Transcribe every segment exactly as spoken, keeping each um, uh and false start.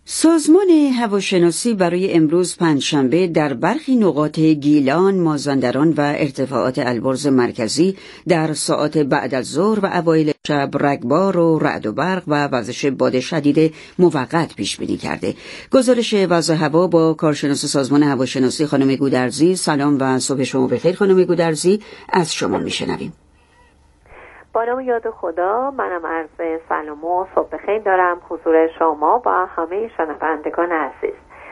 سازمان هواشناسی برای امروز پنجشنبه در برخی نقاط گیلان، مازندران و ارتفاعات البرز مرکزی در ساعات بعد از ظهر و اوایل شب رگبار و رعد و برق و وزش باد شدید موقت پیش بینی کرده. گزارش وضع هوا با کارشناس سازمان هواشناسی خانم گودرزی. سلام و صبح شما بخیر خانم گودرزی، از شما میشنویم. با نام یاد خدا، منم عرض سلام و صبح بخیر دارم حضور شما و همه شنوندگان عزیز.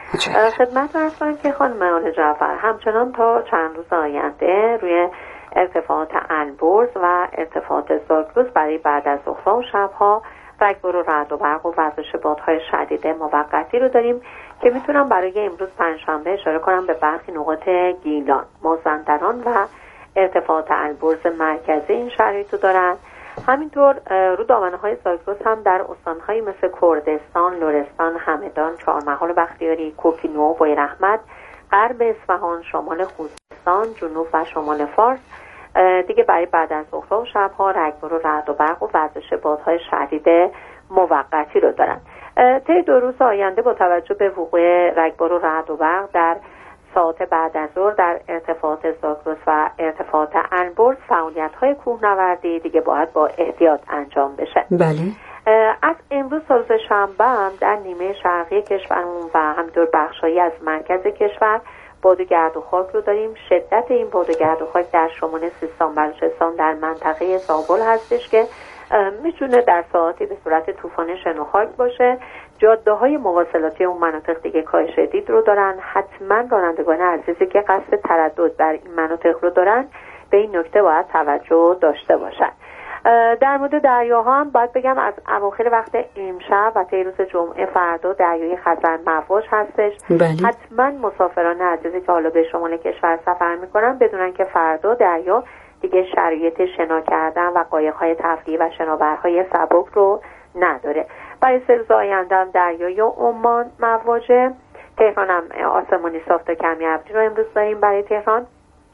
خدمت عرض کنم که خانم آل جعفر همچنان تا چند روز آینده روی ارتفاعات البرز و ارتفاعات زاگرس برای بعد از ظهر و شبها رگبار و رعد و برق و وزش بادهای شدید موقتی رو داریم که میتونم برای امروز پنجشنبه اشاره کنم به برخی نقاط گیلان، مازندران و ارتفاعات البرز مرکزی این شرایط رو دارن. همینطور رو دامنه های زاگرس هم در استان‌هایی مثل کردستان، لرستان، همدان، چهارمحال بختیاری، کوکینو، بویراحمد، غرب اصفهان، شمال خوزستان، جنوب و شمال فارس دیگه برای بعد از ظهر و شب‌ها رگبار و رعد و برق و وزش بادهای شدید موقتی رو دارن. طی دو روز آینده با توجه به وقوع رگبار و رعد و برق در ساعت بعد از ظهر در ارتفاعات زاگرس و ارتفاعات البرز فعالیت‌های کوهنوردی دیگه باید با احتیاط انجام بشه. بله. از امروز تا روز شنبه هم در نیمه شرقی کشورمون و همینطور بخشایی از مرکز کشور باد و گرد و خاک رو داریم. شدت این باد و گرد و خاک در شمال سیستان بلوچستان در منطقه زابل هستش که میتونه در ساعتی به صورت طوفان شن و خاک باشه. جاده های مواصلاتی اون مناطق دیگه کاهش دید رو دارن. حتما رانندگان عزیزی که قصد تردد در این مناطق رو دارن به این نکته باید توجه داشته باشن. در مورد دریاها هم باید بگم از اواخر وقت امشب و طی روز جمعه فردا دریای خزر مواج هستش. بله. حتما مسافران عزیزی که حالا به شمال کشور سفر میکنن بدونن که فردا دریا دیگه شرایط شنا کردن و قایق‌های تفریحی و شناورهای سبک رو نداره. برای سه روز آینده هم دریای عمان مواجه. تهران هم آسمانی صاف تا کمی ابری رو امروز داریم برای تهران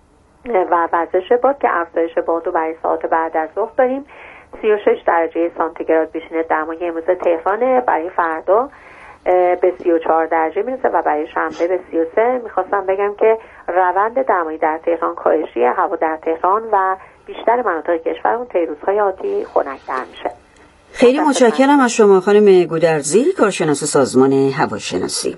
و وزش باد که افزایش باد رو برای ساعت بعد از ظهر داریم. سی و شش درجه سانتیگراد بیشینه دمای امروز تهران، برای فردا به سی و چهار درجه میرسه و برای شنبه به سی و سه. میخواستم بگم که روند دمایی در تهران کاهشی، هوا در تهران و بیشتر مناطق کشورمون طی روزهای آتی خنک‌تر میشه. خیلی متشکرم از شما خانم گودرزی، کارشناس سازمان هواشناسی.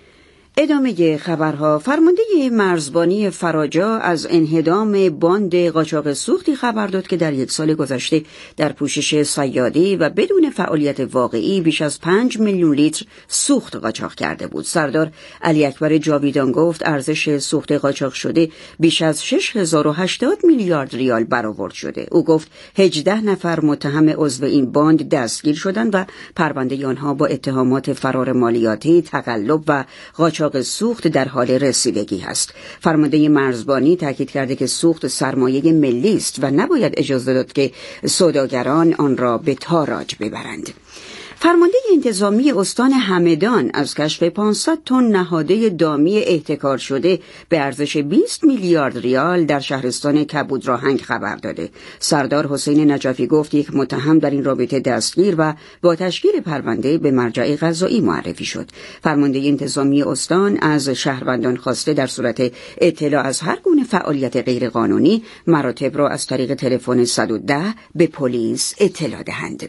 ادامه خبرها. فرمانده مرزبانی فراجا از انهدام باند قاچاق سوختی خبر داد که در یک سال گذشته در پوشش صیادی و بدون فعالیت واقعی بیش از پنج میلیون لیتر سوخت قاچاق کرده بود. سردار علی اکبر جاویدان گفت ارزش سوخت قاچاق شده بیش از شش هزار و هشتاد میلیارد ریال برآورد شده. او گفت هجده نفر متهم عضو این باند دستگیر شدند و پرونده آنها با اتهامات فرار مالیاتی، تقلب و قاچاق سوخت در حال رسیدگی است. فرمانده مرزبانی تاکید کرده که سوخت سرمایه ملی است و نباید اجازه داد که سوداگران آن را به تاراج ببرند. فرمانده انتظامی استان همدان از کشف پانصد تن نهاده دامی احتکار شده به ارزش بیست میلیارد ریال در شهرستان کبودراهنگ خبر داده. سردار حسین نجفی گفت یک متهم در این رابطه دستگیر و با تشکیل پرونده به مرجع قضایی معرفی شد. فرمانده انتظامی استان از شهروندان خواسته در صورت اطلاع از هر گونه فعالیت غیرقانونی مراتب را از طریق تلفن صد و ده به پلیس اطلاع دهند.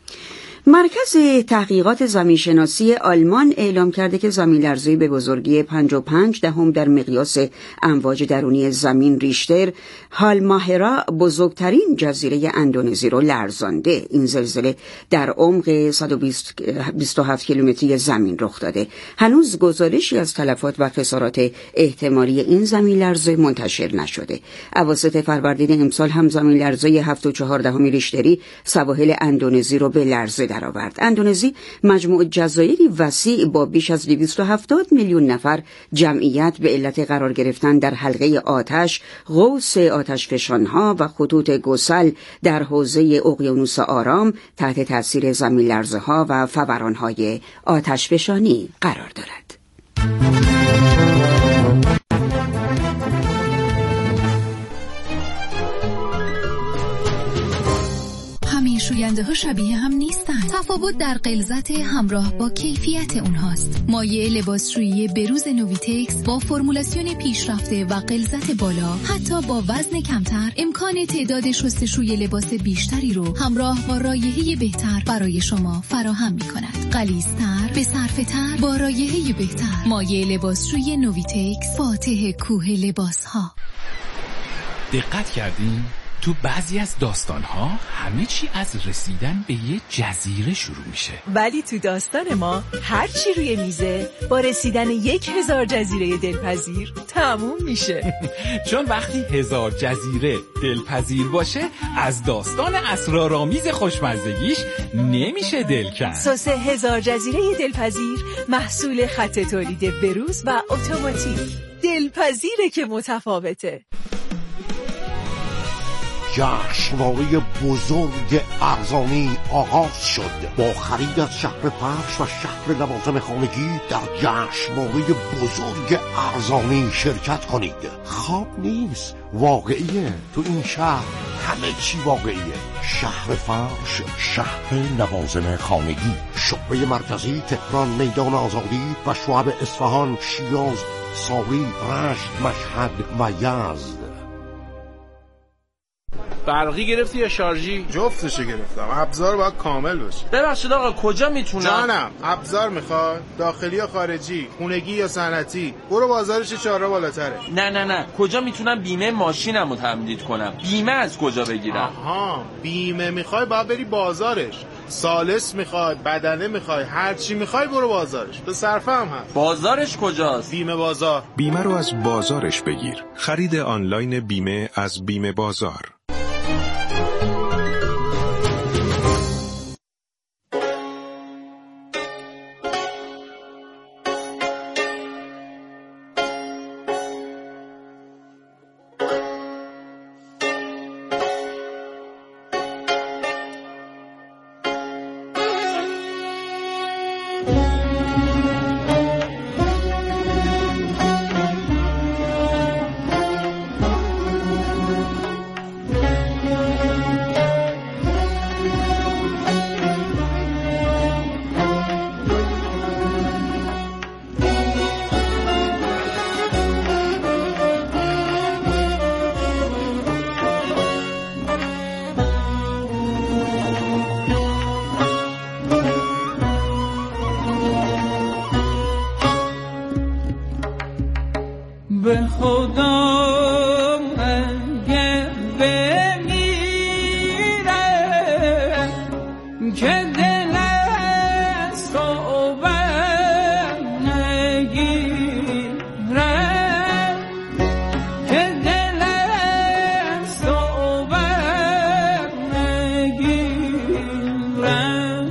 مرکز تحقیقات زمینشناسی آلمان اعلام کرده که زمین‌لرزه‌ای به بزرگی پنج و پنج دهم در مقیاس امواج درونی زمین ریشتر هالماهرا بزرگترین جزیره اندونزی را لرزانده. این زلزله در عمق صد و بیست و هفت کیلومتری زمین رخ داده. هنوز گزارشی از تلفات و خسارات احتمالی این زمین‌لرزه منتشر نشده. اواسط فروردین امسال هم زمین‌لرزه هفت و چهار دهم ریشتری سواحل اندونزی را به لرزه درآورد. اندونزی مجموع جزایری وسیع با بیش از دویست و هفتاد میلیون نفر جمعیت به علت قرار گرفتن در حلقه آتش، قوس آتشفشانها و خطوط گسل در حوزه اقیانوس آرام تحت تاثیر زمین‌لرزه‌ها و فوران‌های آتشفشانی قرار دارد. شوینده مغازه ها شبیه هم نیستن. تفاوت در غلظت همراه با کیفیت اونهاست. مایع لباسشویی بروز نویتکس با فرمولاسیون پیشرفته و غلظت بالا، حتی با وزن کمتر، امکان تعداد شستشوی لباس بیشتری رو همراه با رایحه بهتر برای شما فراهم می‌کند. غلیظ‌تر، به صرفه‌تر، با رایحه بهتر. مایع لباسشویی نویتکس، فاتح کوه لباس‌ها. دقت کردین؟ تو بعضی از داستان‌ها همه چی از رسیدن به یه جزیره شروع میشه، ولی تو داستان ما هر چی روی میزه با رسیدن یک هزار جزیره دلپذیر تموم میشه. چون وقتی هزار جزیره دلپذیر باشه، از داستان اسرارآمیز خوشمزدگیش نمیشه دل کند. سس هزار جزیره دلپذیر محصول خط تولید بروز و اتوماتیک. دلپذیره که متفاوته. جشنواره بزرگ ارزانی آغاز شد. با خرید از شهر فرش و شهر لوازم خانگی در جشنواره بزرگ ارزانی شرکت کنید. خواب نیست، واقعیه. تو این شهر همه چی واقعیه. شهر فرش، شهر لوازم خانگی، شعبه مرکزی تهران، میدان آزادی و شعب اصفهان، شیراز، ساری، رشت، مشهد و یزد. برقی گرفتی یا شارژی؟ جفتشو گرفتم. ابزار باید کامل باشه. ببخشید آقا کجا میتونم؟ جانم، ابزار میخواد؟ داخلی یا خارجی؟ خونگی یا صنعتی؟ برو بازارش چهارراه بالاتره. نه نه نه، کجا میتونم بیمه ماشینمو تمدید کنم؟ بیمه از کجا بگیرم؟ آها، بیمه میخوای باید بری بازارش. سالس میخوای، بدنه میخوای، هر چی میخوای برو بازارش. به صرفه هم هست. بازارش کجاست؟ بیمه بازار. بیمه رو از بازارش بگیر. خرید آنلاین بیمه از بیمه بازار. به خدا اگه بمیرم که دل از تو برنگیرم، که دل از تو برنگیرم.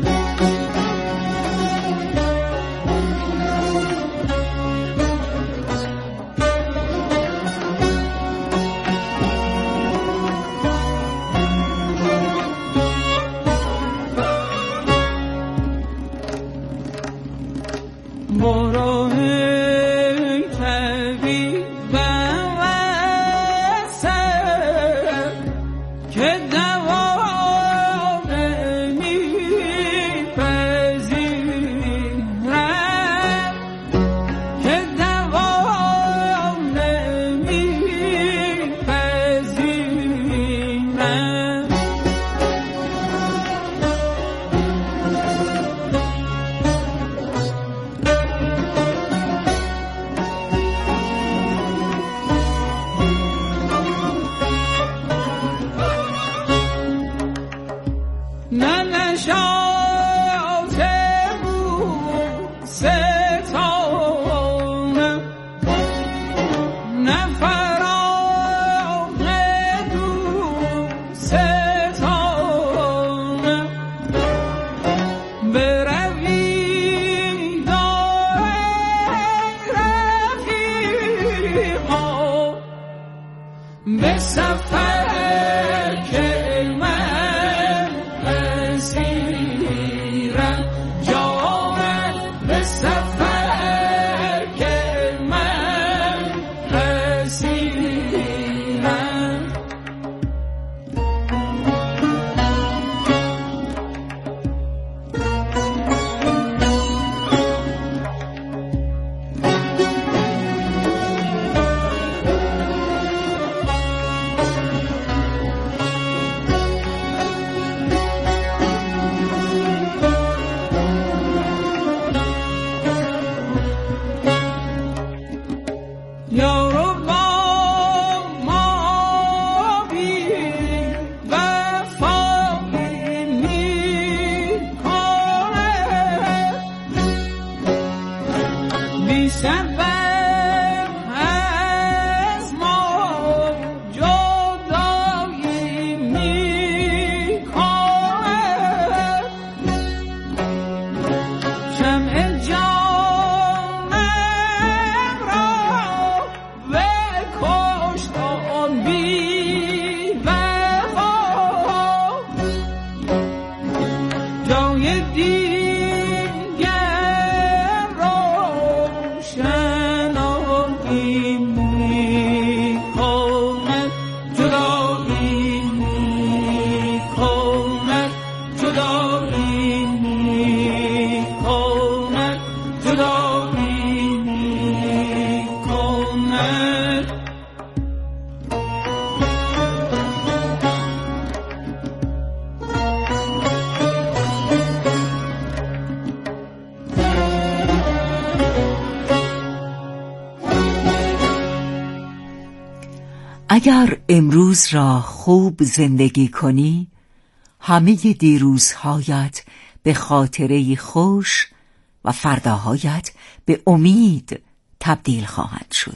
اگر امروز را خوب زندگی کنی، همه دیروزهایت به خاطره خوش و فرداهایت به امید تبدیل خواهد شد.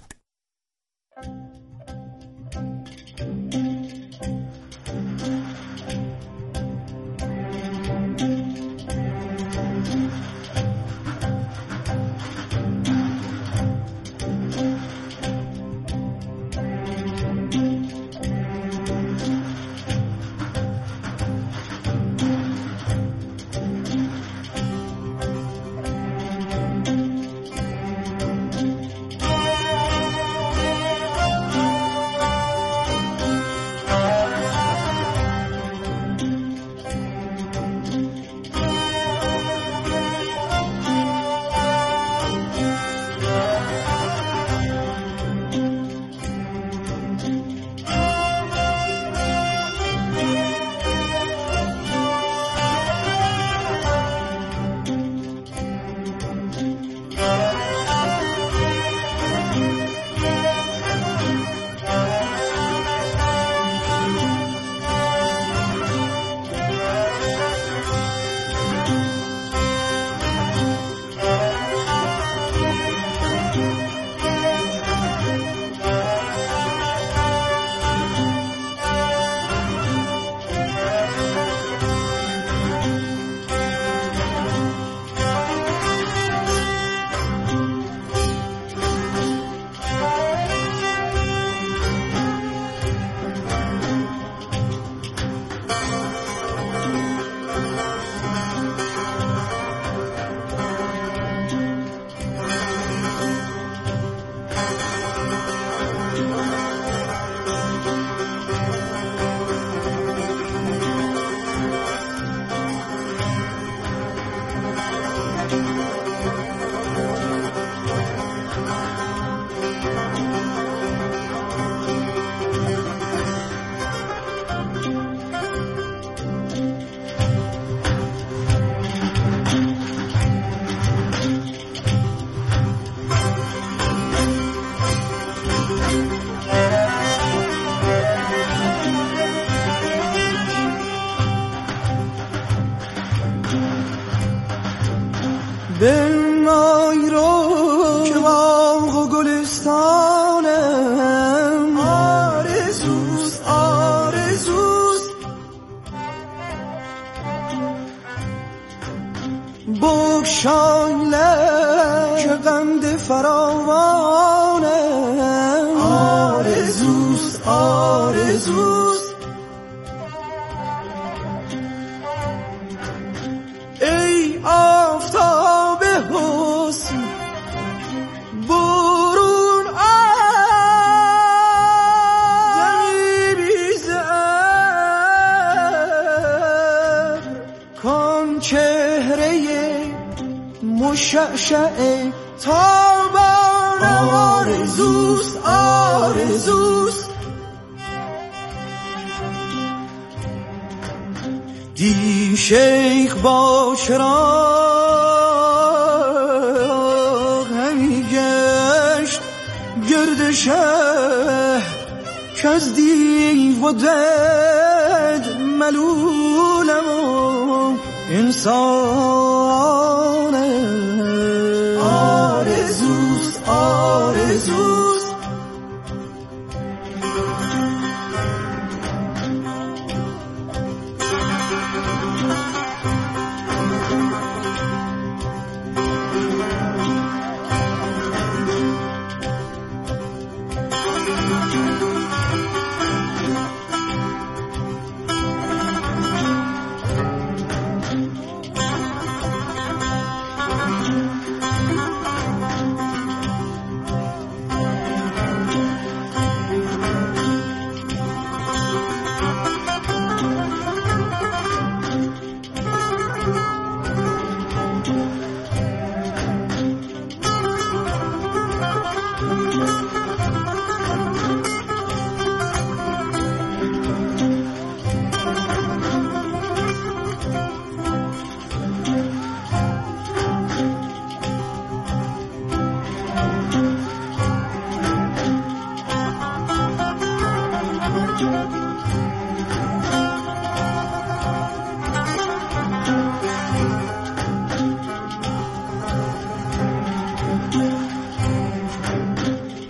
بنای رو که باغ و گلستانم آرزوست آرزوست بگشای لب که غمد فراوانم آرزوست آرزوست ای آفتاب حسن برون آی بیزر کن چهره مشعشع تابان آرزوست آرزوست دی شیخ با چراغ همی گشت گرد شهر کز دیو و دد ملولم و انسان آرزوست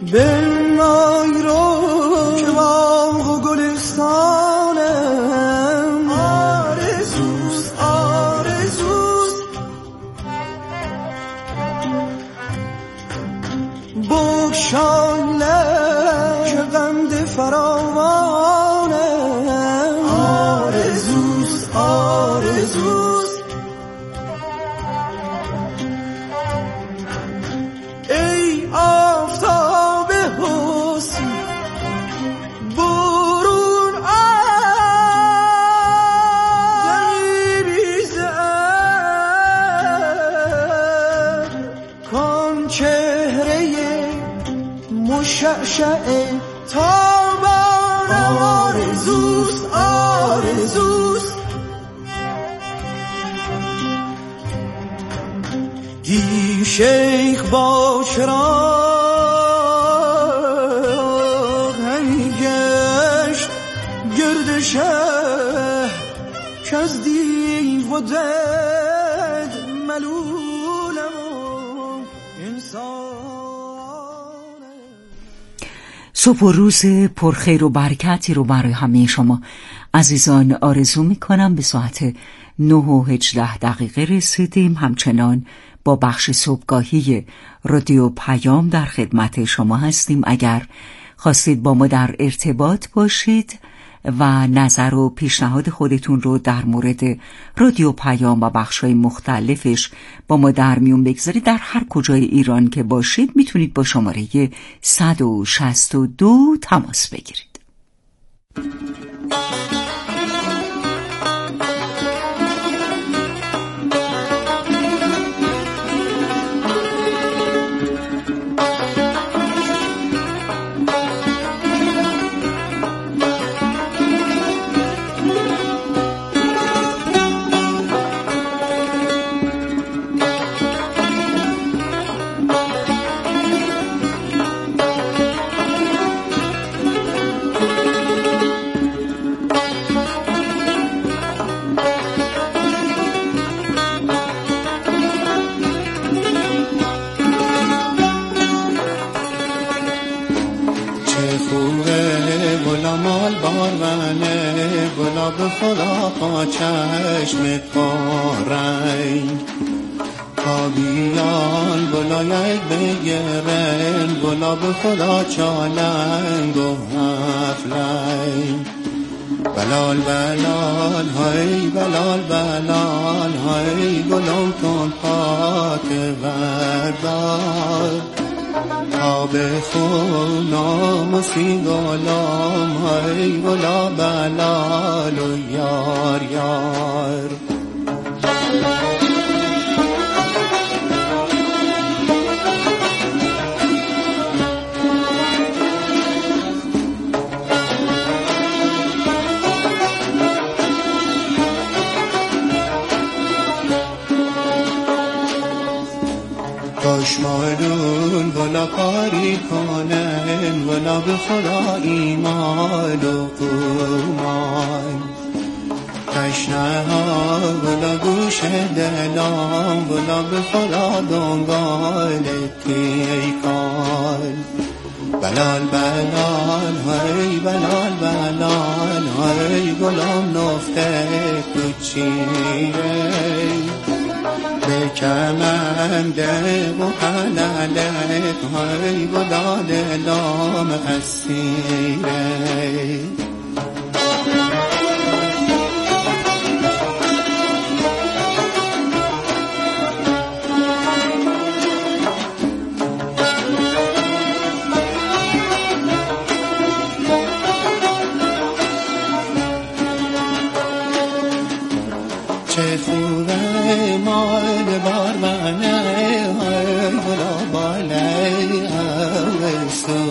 بنمای رو که باغ و گلستانم آرزوست آرزوست بگشای لب که غمد فراوانم آرزوست آرزوست ای آفتاب حسن برون آی بیزد کن چهره مشعشع تابانم آرزوست آرزوست دی شیخ با چراغ همی گشت گرد شهر که از دیو و دد ملولم انسان. صبح و روز پرخیر و برکتی رو برای همه شما عزیزان آرزو میکنم. به ساعت نه و هجده دقیقه رسیدیم. همچنان با بخش صبحگاهی رادیو پیام در خدمت شما هستیم. اگر خواستید با ما در ارتباط باشید و نظر و پیشنهاد خودتون رو در مورد رادیو پیام و بخش‌های مختلفش با ما در میون بگذارید، در هر کجای ایران که باشید میتونید با شماره صد و شصت و دو تماس بگیرید. خدا با چشم قارنگ کابیان بلایک بگرن گلاب خدا چالنگ و هفلنگ بلال بلال های بلال بلال های گلم کن پاک وردار تا به خونام و سی گلام های گلا بلال و یار یار کشمالون بلا کاری کنن بلا به خدا ایمان و قومان تشنه ها بلا گوش دلان بلا به خدا دنگال تیکان بلال بلال های بلال بلال های گلام نفته کچیره به کمنده و حلالت های بلا دلام اسیره چه خوبه مال بارمانه های بلا باله اوستو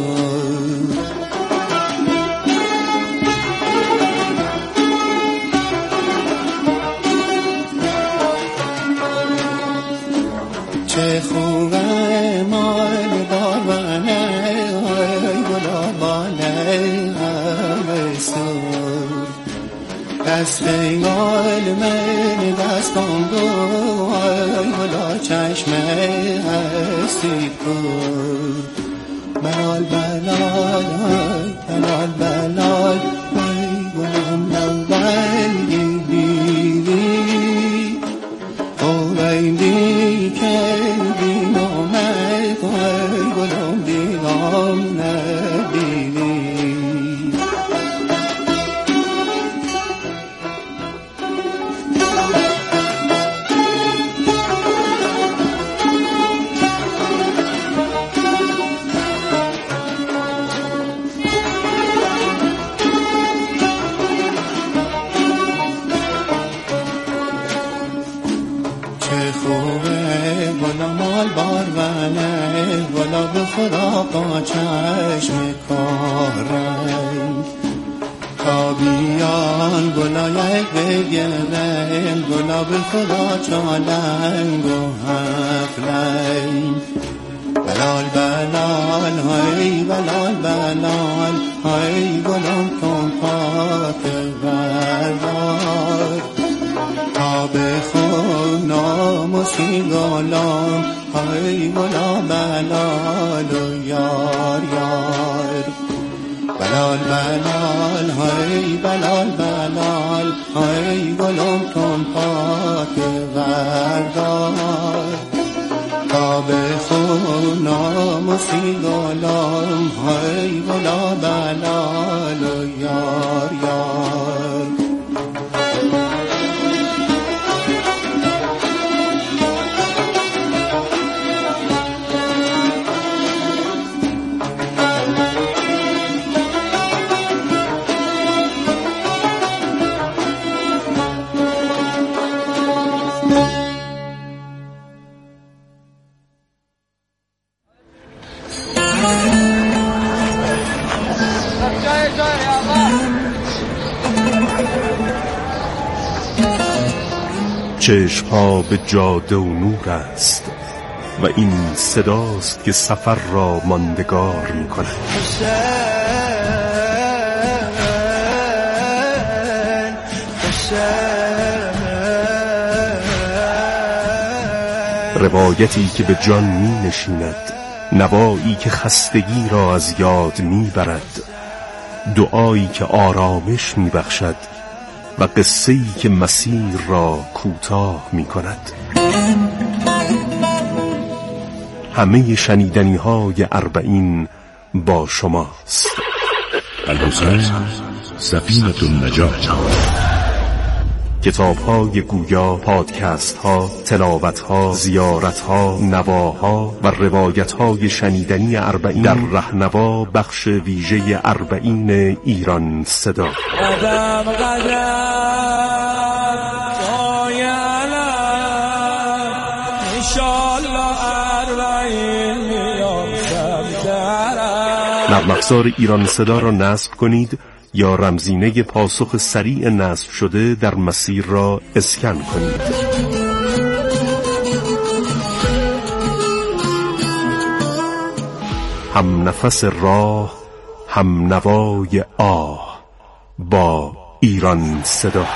چه خوبه مال بارمانه های بلا باله اوستو دست پیال من دستان گو ای بلا چشم هستی کو بلال بلال بلال بلال ای گلم اول دیدی اولی که دین آمد ای گلم دیدم ندیدی گلاب خدا با چشم کارنگ تا بیان گلایک بگردن گلاب خدا چالنگ و هفلنگ بلال بلال های بلال بلال های گلم کن پاک بردار تا بخون ناموسی گلم های گلا بلال و یار یار بلال بلال های بلال بلال های گلم کن پاک بردار تا بخون ناموسی گلم های گلا بلال و یار یار چشم‌ها به جاده و نور است و این صداست که سفر را ماندگار می‌کند. روایتی که به جان می‌نشیند، نوایی که خستگی را از یاد می‌برد، دعایی که آرامش می‌بخشد و قصه‌ای که مسیر را کوتاه می‌کند. همه شنیدنی‌های اربعین با شماست. الحسین سفینة النجات. کتاب‌های گویا، پادکست‌ها، تلاوت‌ها، زیارت‌ها، نواها و روایت‌های شنیدنی اربعین در رهنوا بخش ویژه اربعین ایران صدا. قدم قدم جای علم انشالله اربعین میافتم درم. نرم افزار ایران صدا را نصب کنید یا رمزینه پاسخ سریع نصب شده در مسیر را اسکن کنید. هم نفس راه، هم نوای آه با ایران صدا.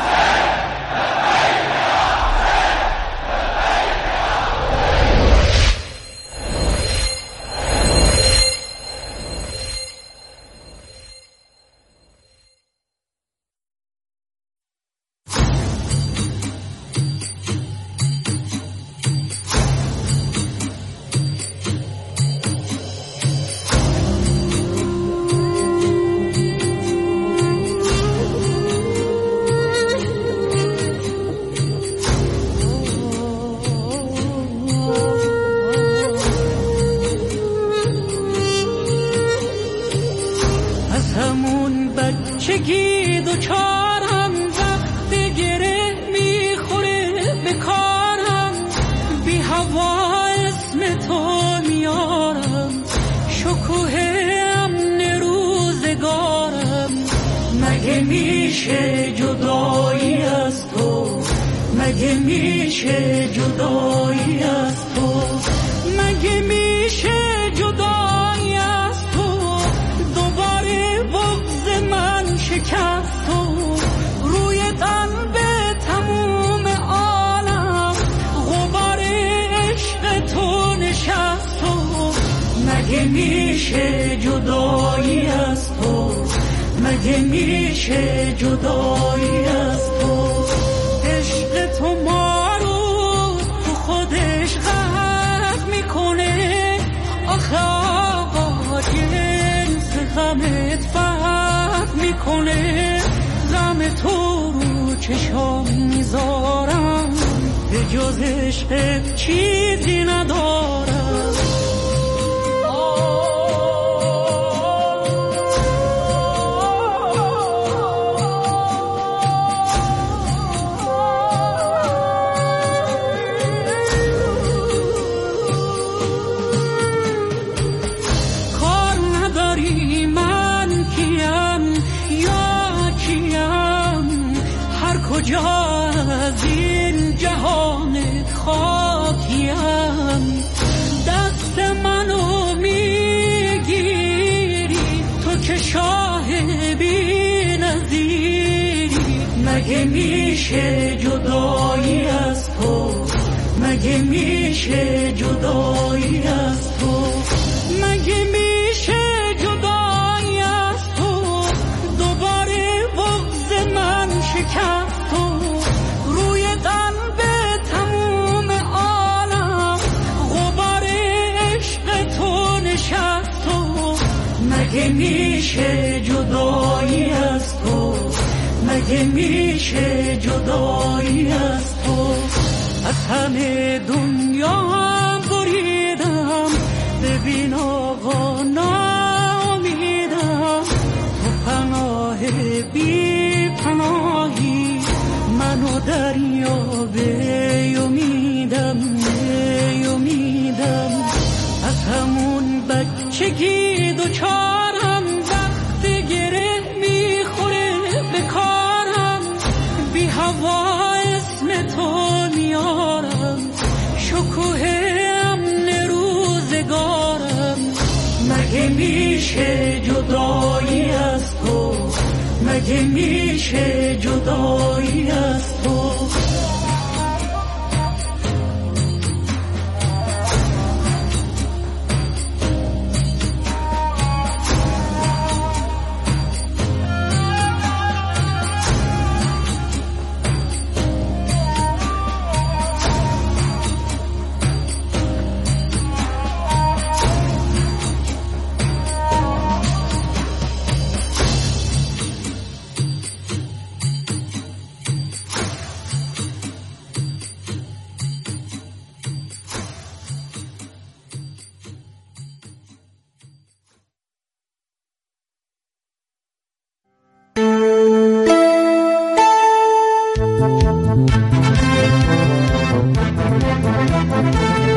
بچگی دوچارم وقت گره میخوره به کارم، بی هوا اسم تو میارم، شکوه امن روزگارم. مگه میشه جدایی از تو، مگه میشه جدایی از تو، مگه میشه جدایی از تو. دوباره بغض من شکست تو، روی قلب تموم عالم غبار عشق تو نشست تو. مگه مگه میشه جدایی از تو، مگه میشه جدایی از تو. عشق تو ما رو تو خودش غرق میکنه، آخه آقا جنس غمت فرق میکنه. غم تو رو چشام میذارم، به جز عشقت چیزی ندارم. کجا از این جهانت خاکیم، دست منو میگیری تو که شاه بی نظیری. مگه میشه جدایی از تو، مگه میشه جدایی از تو، مگه میشه جدایی از تو. دوباره بغض من شکست روی قلب تموم عالم، غبار عشق تو نشست و مگه میشه جدایی از تو، مگه میشه جدایی از تو. از همه دنیا هم بریدم، ببین آقا ناامیدم. تو پناه بی پناهی، منو دریا به امیدم به امیدم. از همون بچگی دوچارم، وقت گره میخوره به کارم. بی هوا اسم تو میارم، شکوه امن روزگارم. مگه میشه جدایی از تو، مگه میشه جدایی از تو.